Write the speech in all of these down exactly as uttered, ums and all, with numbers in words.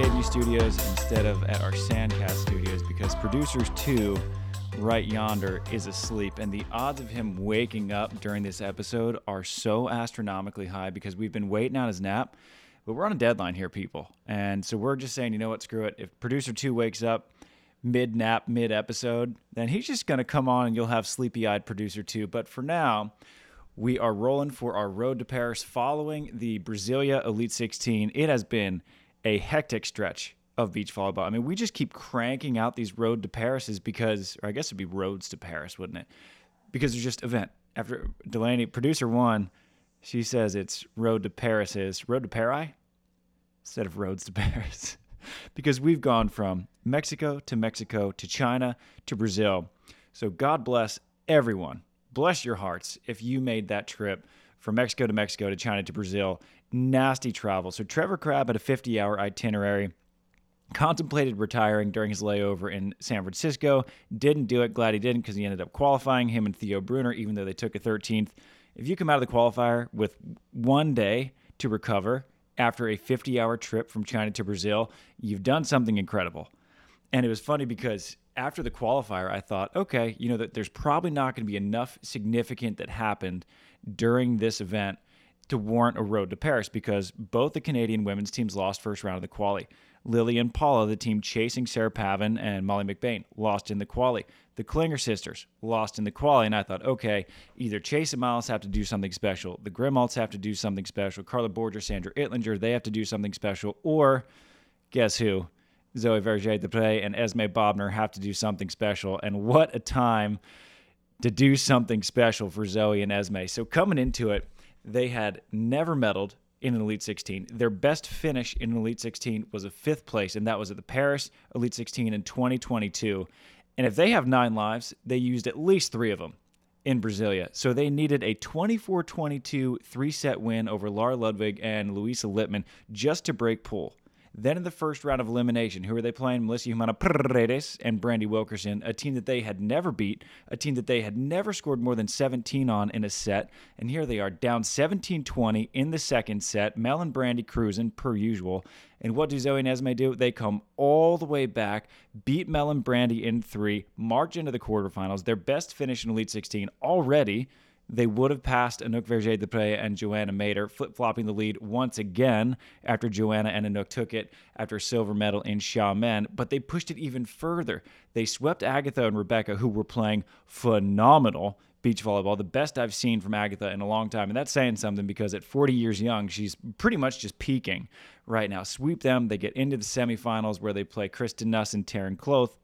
Bayview Studios instead of at our Sandcast Studios because Producers two, right yonder, is asleep. And the odds of him waking up during this episode are so astronomically high because we've been waiting on his nap. But we're on a deadline here, people. And so we're just saying, you know what, screw it. If Producer two wakes up mid-nap, mid-episode, then he's just going to come on and you'll have sleepy-eyed Producer two. But for now, we are rolling for our road to Paris following the Brasilia Elite sixteen. It has been a hectic stretch of beach volleyball. I mean, we just keep cranking out these road to Parises because, or I guess it'd be roads to Paris, wouldn't it? Because there's just event. After Delaney, Producer one, she says it's road to Paris is road to Paris instead of roads to Paris. Because we've gone from Mexico to Mexico to China to Brazil. So God bless everyone. Bless your hearts if you made that trip from Mexico to Mexico to China to Brazil. Nasty travel. So Trevor Crabb had a fifty-hour itinerary. Contemplated retiring during his layover in San Francisco. Didn't do it. Glad he didn't because he ended up qualifying, him and Theo Brunner, even though they took a thirteenth. If you come out of the qualifier with one day to recover after a fifty-hour trip from China to Brazil, you've done something incredible. And it was funny because after the qualifier, I thought, okay, you know, that there's probably not going to be enough significant that happened during this event to warrant a road to Paris because both the Canadian women's teams lost first round of the quali. Lily and Paula, the team chasing Sarah Pavin and Molly McBain, lost in the quali. The Klinger sisters lost in the quali, and I thought, okay, either Chase and Miles have to do something special, the Grimalds have to do something special, Carla Borger, Sandra Ittlinger, they have to do something special, or guess who? Zoe Vergé-Depré and Esme Bobner have to do something special, and what a time to do something special for Zoe and Esme. So coming into it, they had never medaled in an Elite sixteen. Their best finish in an Elite sixteen was a fifth place, and that was at the Paris Elite sixteen in twenty twenty-two. And if they have nine lives, they used at least three of them in Brasilia. So they needed a twenty-four twenty-two three-set win over Lara Ludwig and Luisa Littman just to break pool. Then in the first round of elimination, who are they playing? Melissa Humana Paredes and Brandy Wilkerson, a team that they had never beat, a team that they had never scored more than seventeen on in a set. And here they are down seventeen twenty in the second set. Mel and Brandy cruising per usual. And what do Zoe and Esme do? They come all the way back, beat Mel and Brandy in three, march into the quarterfinals. Their best finish in Elite sixteen already. They would have passed Anouk Vergé-Depré and Joanna Mader, flip-flopping the lead once again after Joanna and Anouk took it after a silver medal in Xiamen, but they pushed it even further. They swept Agatha and Rebecca, who were playing phenomenal beach volleyball, the best I've seen from Agatha in a long time, and that's saying something because at forty years young, she's pretty much just peaking right now. Sweep them, they get into the semifinals where they play Kristen Nuss and Taryn Kloth.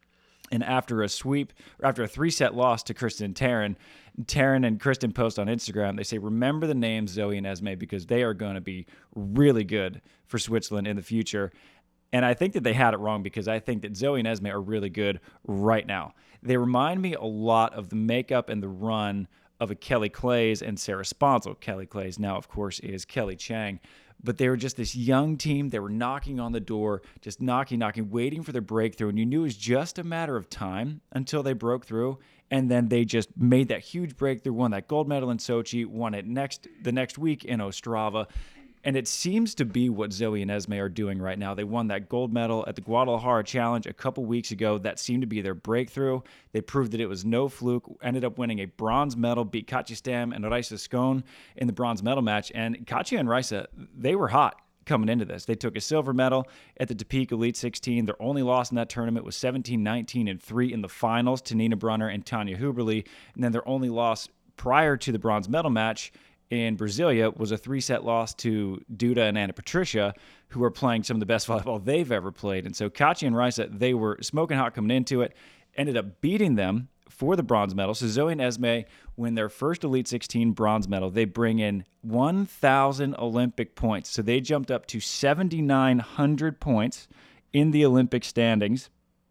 And after a sweep, or after a three-set loss to Kristen and Taryn, Taryn and Kristen post on Instagram, they say, remember the names Zoe and Esme because they are going to be really good for Switzerland in the future. And I think that they had it wrong because I think that Zoe and Esme are really good right now. They remind me a lot of the makeup and the run of a Kelly Clays and Sarah Sponsel. Kelly Clays now, of course, is Kelly Chang. But they were just this young team. They were knocking on the door, just knocking, knocking, waiting for their breakthrough. And you knew it was just a matter of time until they broke through. And then they just made that huge breakthrough, won that gold medal in Sochi, won it next the next week in Ostrava. And it seems to be what Zoe and Esme are doing right now. They won that gold medal at the Guadalajara Challenge a couple weeks ago. That seemed to be their breakthrough. They proved that it was no fluke, ended up winning a bronze medal, beat Katja Stam and Raisa Scone in the bronze medal match. And Katja and Raisa, they were hot coming into this. They took a silver medal at the Topeka Elite sixteen. Their only loss in that tournament was seventeen nineteen and three in the finals to Nina Brunner and Tanya Huberly. And then their only loss prior to the bronze medal match in Brasilia was a three-set loss to Duda and Anna Patricia, who are playing some of the best volleyball they've ever played. And so Katja and Raisa, they were smoking hot coming into it, ended up beating them for the bronze medal. So Zoe and Esme win their first Elite sixteen bronze medal. They bring in one thousand Olympic points. So they jumped up to seven thousand nine hundred points in the Olympic standings.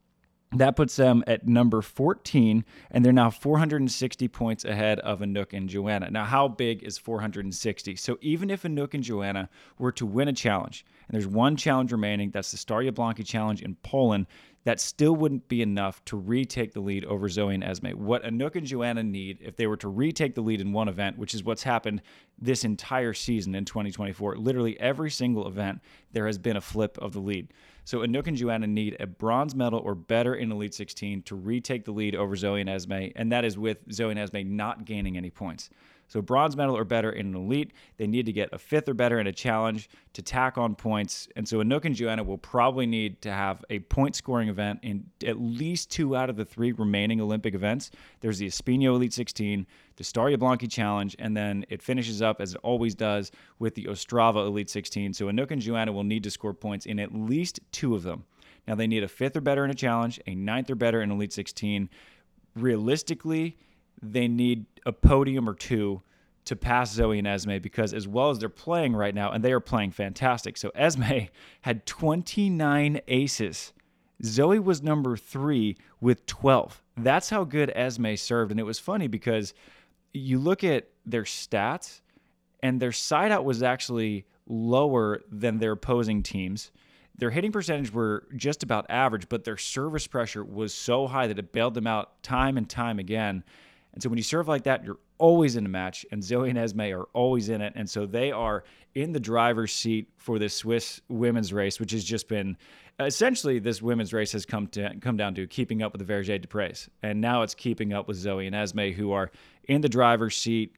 That puts them at number fourteen, and they're now four hundred sixty points ahead of Anouk and Joanna. Now, how big is four hundred sixty? So even if Anouk and Joanna were to win a challenge, and there's one challenge remaining. That's the Staria Blanki Challenge in Poland. That still wouldn't be enough to retake the lead over Zoe and Esme. What Anouk and Joanna need, if they were to retake the lead in one event, which is what's happened this entire season in twenty twenty-four, literally every single event, there has been a flip of the lead. So Anouk and Joanna need a bronze medal or better in Elite sixteen to retake the lead over Zoe and Esme, and that is with Zoe and Esme not gaining any points. So bronze medal or better in an elite, they need to get a fifth or better in a challenge to tack on points. And so Anouk and Joanna will probably need to have a point scoring event in at least two out of the three remaining Olympic events. There's the Espino Elite sixteen, the Staria Blanki Challenge, and then it finishes up, as it always does, with the Ostrava Elite sixteen. So Anouk and Joanna will need to score points in at least two of them. Now they need a fifth or better in a challenge, a ninth or better in Elite sixteen. Realistically, they need a podium or two to pass Zoe and Esme, because as well as they're playing right now, and they are playing fantastic. So Esme had twenty-nine aces. Zoe was number three with twelve. That's how good Esme served. And it was funny because you look at their stats, and their side out was actually lower than their opposing teams. Their hitting percentage were just about average, but their service pressure was so high that it bailed them out time and time again. And so when you serve like that, you're always in a match, and Zoe and Esme are always in it. And so they are in the driver's seat for this Swiss women's race, which has just been essentially, this women's race has come to come down to keeping up with the Vergé de Prés. And now it's keeping up with Zoe and Esme, who are in the driver's seat,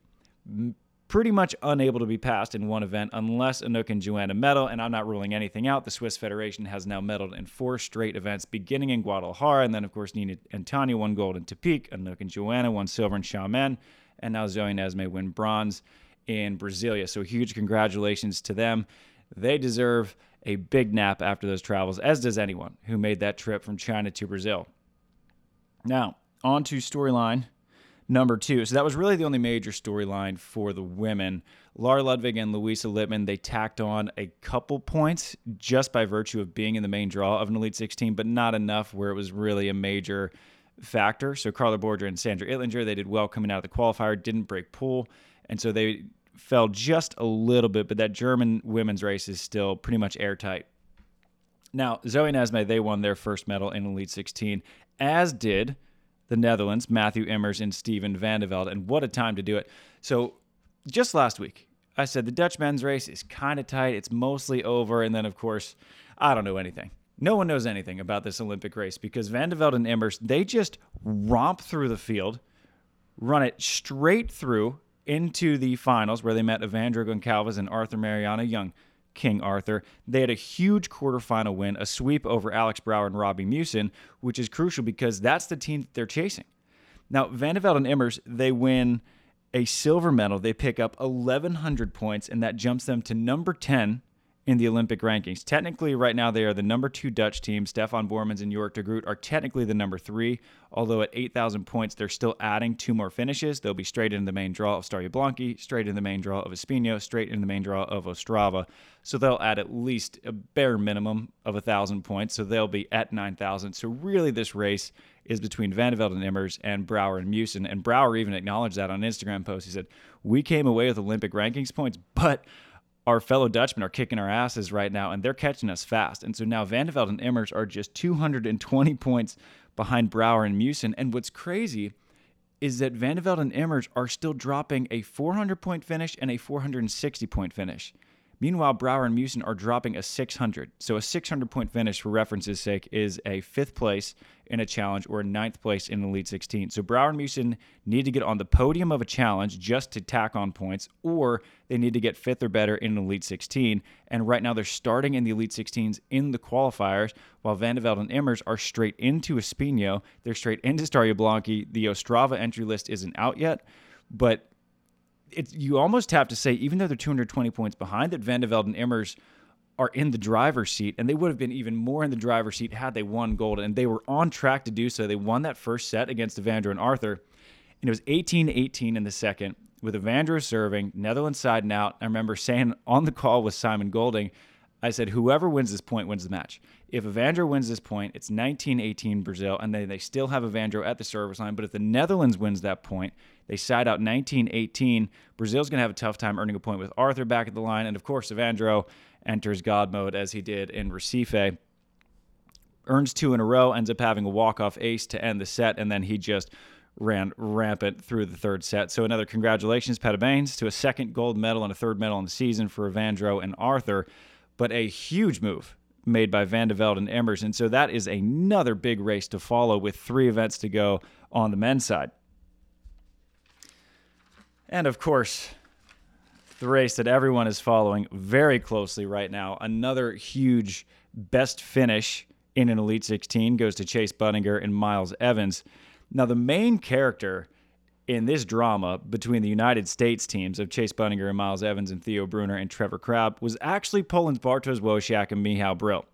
pretty much unable to be passed in one event unless Anouk and Joanna medal. And I'm not ruling anything out. The Swiss Federation has now medaled in four straight events, beginning in Guadalajara. And then, of course, Nina and Tanya won gold in Tepic. Anouk and Joanna won silver in Xiamen. And now Zoe and Esme win bronze in Brasilia. So huge congratulations to them. They deserve a big nap after those travels, as does anyone who made that trip from China to Brazil. Now, on to storyline number two. So that was really the only major storyline for the women. Lara Ludwig and Louisa Littman, they tacked on a couple points just by virtue of being in the main draw of an Elite sixteen, but not enough where it was really a major factor. So Carla Borger and Sandra Ittlinger, they did well coming out of the qualifier, didn't break pool, and so they fell just a little bit, but that German women's race is still pretty much airtight. Now, Zoe and Esme, they won their first medal in Elite sixteen, as did the Netherlands, Matthew Immers and Steven van de Velde, and what a time to do it. So just last week, I said the Dutch men's race is kind of tight. It's mostly over, and then, of course, I don't know anything. No one knows anything about this Olympic race because Van de Velde and Immers, they just romp through the field, run it straight through into the finals where they met Evandro Goncalves and Arthur Mariano, young King Arthur. They had a huge quarterfinal win, a sweep over Alex Brouwer and Robbie Musin, which is crucial because that's the team that they're chasing. Now, Van de Velde and Immers, they win a silver medal. They pick up eleven hundred points, and that jumps them to number ten in the Olympic rankings. Technically, right now, they are the number two Dutch team. Stefan Bormans and Jork de Groot are technically the number three, although at eight thousand points, they're still adding two more finishes. They'll be straight in the main draw of Staria Blanki, straight in the main draw of Espino, straight in the main draw of Ostrava. So they'll add at least a bare minimum of one thousand points, so they'll be at nine thousand. So really, this race is between Van de Velde and Immers and Brouwer and Musin. And Brouwer even acknowledged that on an Instagram post. He said, "We came away with Olympic rankings points, but our fellow Dutchmen are kicking our asses right now, and they're catching us fast." And so now Van de Velde and Immers are just two hundred twenty points behind Brouwer and Musin. And what's crazy is that Van de Velde and Immers are still dropping a four hundred point finish and a four hundred sixty point finish. Meanwhile, Brouwer and Musin are dropping a six hundred. So a six hundred point finish, for reference's sake, is a fifth place in a challenge or a ninth place in the Elite sixteen. So Brouwer and Musin need to get on the podium of a challenge just to tack on points, or they need to get fifth or better in an Elite sixteen. And right now they're starting in the Elite sixteens in the qualifiers, while Van de Velde and Immers are straight into Espino. They're straight into Staria Blanki. The Ostrava entry list isn't out yet, but It's, you almost have to say, even though they're two hundred twenty points behind, that Van de Velde and Immers are in the driver's seat, and they would have been even more in the driver's seat had they won gold, and they were on track to do so. They won that first set against Evandro and Arthur, and it was eighteen eighteen in the second, with Evandro serving, Netherlands siding out. I remember saying on the call with Simon Golding, I said, whoever wins this point wins the match. If Evandro wins this point, it's nineteen eighteen Brazil, and they, they still have Evandro at the service line. But if the Netherlands wins that point, they side out nineteen eighteen. Brazil's going to have a tough time earning a point with Arthur back at the line. And, of course, Evandro enters God mode as he did in Recife. Earns two in a row, ends up having a walk-off ace to end the set, and then he just ran rampant through the third set. So another congratulations, Pettibane, to a second gold medal and a third medal in the season for Evandro and Arthur, but a huge move made by Van de Velde and Emerson. So that is another big race to follow with three events to go on the men's side. And of course, the race that everyone is following very closely right now, another huge best finish in an Elite sixteen goes to Chase Budinger and Miles Evans. Now, the main character in this drama between the United States teams of Chase Budinger and Miles Evans and Theo Brunner and Trevor Crabb was actually Poland's Bartosz Wojciak and Michał Brill.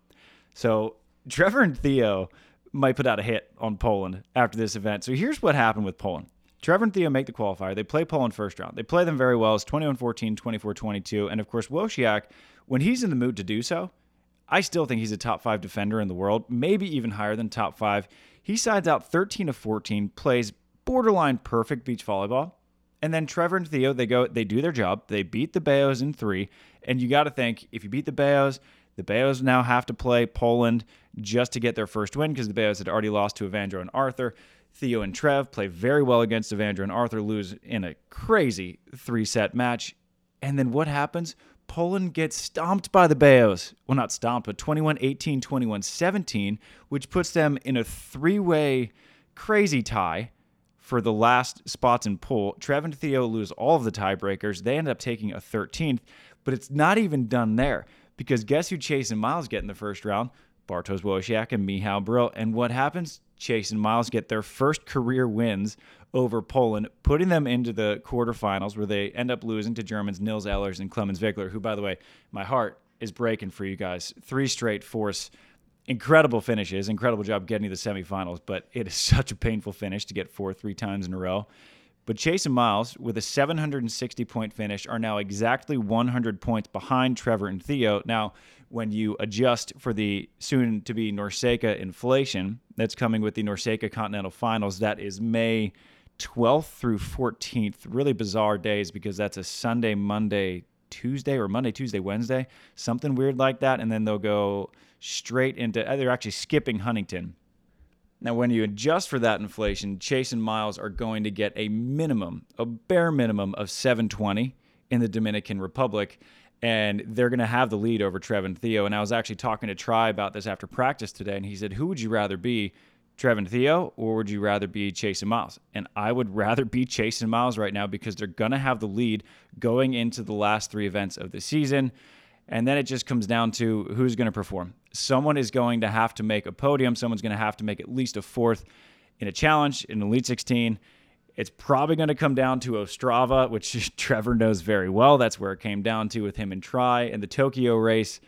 So Trevor and Theo might put out a hit on Poland after this event. So here's what happened with Poland. Trevor and Theo make the qualifier. They play Poland first round. They play them very well. It's twenty-one fourteen, twenty-four twenty-two. And, of course, Wojciak, when he's in the mood to do so, I still think he's a top five defender in the world, maybe even higher than top five. He sides out thirteen of fourteen, plays borderline perfect beach volleyball. And then Trevor and Theo, they go, they do their job. They beat the Bayos in three. And you got to think, if you beat the Bayos, the Bayos now have to play Poland just to get their first win because the Bayos had already lost to Evandro and Arthur. Theo and Trev play very well against Evandro and Arthur, lose in a crazy three-set match. And then what happens? Poland gets stomped by the Bayos. Well, not stomped, but twenty-one eighteen, twenty-one seventeen, which puts them in a three-way crazy tie for the last spots in pool. Trev and Theo lose all of the tiebreakers. They end up taking a thirteenth, but it's not even done there because guess who Chase and Miles get in the first round? Bartosz Wojciak and Michał Brill. And what happens? Chase and Miles get their first career wins over Poland, putting them into the quarterfinals where they end up losing to Germans Nils Ehlers and Clemens Wickler, who, by the way, my heart is breaking for you guys. Three straight force, incredible finishes, incredible job getting to the semifinals, but it is such a painful finish to get four three times in a row. But Chase and Miles, with a seven hundred sixty point finish, are now exactly one hundred points behind Trevor and Theo. Now, when you adjust for the soon-to-be NORCECA inflation that's coming with the NORCECA Continental Finals, that is May twelfth through fourteenth. Really bizarre days because that's a Sunday, Monday, Tuesday, or Monday, Tuesday, Wednesday, something weird like that, and then they'll go straight into, they're actually skipping Huntington. Now, when you adjust for that inflation, Chase and Miles are going to get a minimum, a bare minimum of seven twenty in the Dominican Republic, and they're going to have the lead over Trev and Theo. And I was actually talking to Tri about this after practice today, and he said, who would you rather be, Trev and Theo, or would you rather be Chase and Miles? And I would rather be Chase and Miles right now because they're going to have the lead going into the last three events of the season. And then it just comes down to who's going to perform. Someone is going to have to make a podium. Someone's going to have to make at least a fourth in a challenge, in Elite sixteen. It's probably going to come down to Ostrava, which Trevor knows very well. That's where it came down to with him and Tri and the Tokyo race.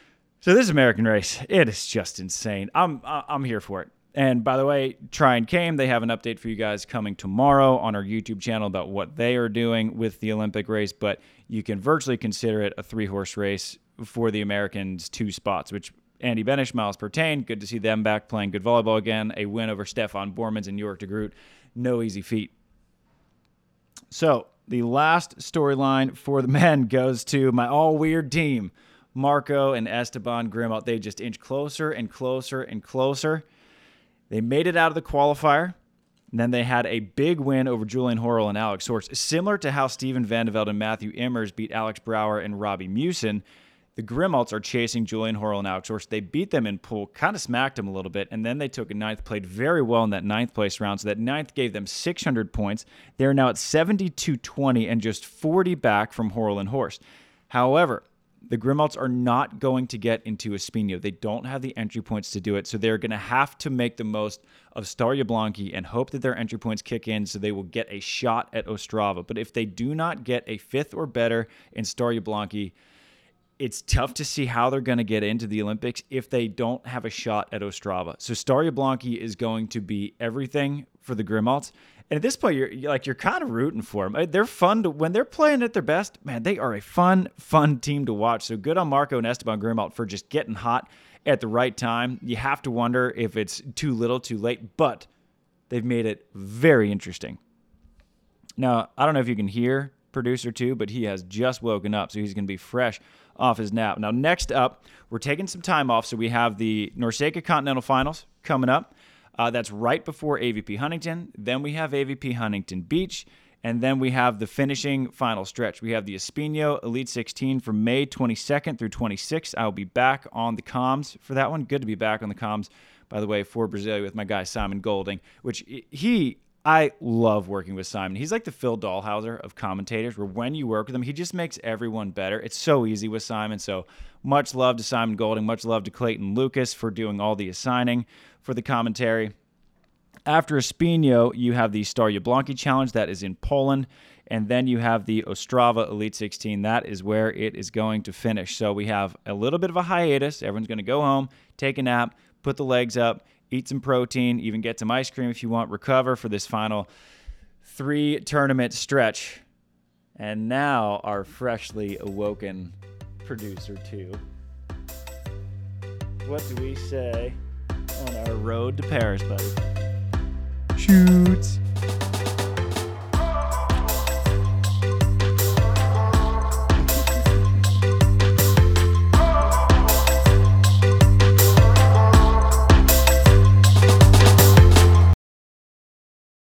So this American race, it is just insane. I'm I'm here for it. And by the way, Tri and Came, they have an update for you guys coming tomorrow on our YouTube channel about what they are doing with the Olympic race, but you can virtually consider it a three-horse race for the Americans' two spots, which Andy Benish, Miles Pertain, good to see them back playing good volleyball again, a win over Stefan Bormans and York de Groot, no easy feat. So the last storyline for the men goes to my all-weird team, Marco and Esteban Grimalt. They just inch closer and closer and closer. They made it out of the qualifier, and then they had a big win over Julian Horrell and Alex Sorts. Similar to how Steven Van de Velde and Matthew Immers beat Alex Brouwer and Robbie Musin, the Grimalts are chasing Julian Horrell and Alex Sorts. They beat them in pool, kind of smacked them a little bit, and then they took a ninth, played very well in that ninth place round, so that ninth gave them six hundred points. They're now at seventy-two twenty and just forty back from Horrell and Horst. However, the Grimalts are not going to get into Espino. They don't have the entry points to do it, so they're going to have to make the most of Star Jablonki and hope that their entry points kick in so they will get a shot at Ostrava. But if they do not get a fifth or better in Star Jablonki, it's tough to see how they're going to get into the Olympics if they don't have a shot at Ostrava. So Star Jablonki is going to be everything for the Grimalts. And at this point, you're, you're like you're kind of rooting for them. They're fun to, when they're playing at their best. Man, they are a fun, fun team to watch. So good on Marco and Esteban Grimalt for just getting hot at the right time. You have to wonder if it's too little, too late, but they've made it very interesting. Now, I don't know if you can hear producer two, but he has just woken up, so he's going to be fresh off his nap. Now, next up, we're taking some time off, so we have the NORCECA Continental Finals coming up. Uh, that's right before A V P Huntington. Then we have A V P Huntington Beach, and then we have the finishing final stretch. We have the Espinho Elite sixteen from May twenty-second through twenty-sixth. I'll be back on the comms for that one. Good to be back on the comms, by the way, for Brasilia with my guy Simon Golding, which he... I love working with Simon. He's like the Phil Dahlhauser of commentators, where when you work with him, he just makes everyone better. It's so easy with Simon. So much love to Simon Golding. Much love to Clayton Lucas for doing all the assigning for the commentary. After Espinho, you have the Star Jablonki Challenge. That is in Poland. And then you have the Ostrava Elite sixteen. That is where it is going to finish. So we have a little bit of a hiatus. Everyone's going to go home, take a nap, put the legs up, eat some protein, even get some ice cream if you want, recover for this final three tournament stretch. And now our freshly awoken producer two. What do we say on our road to Paris, buddy? Shoots.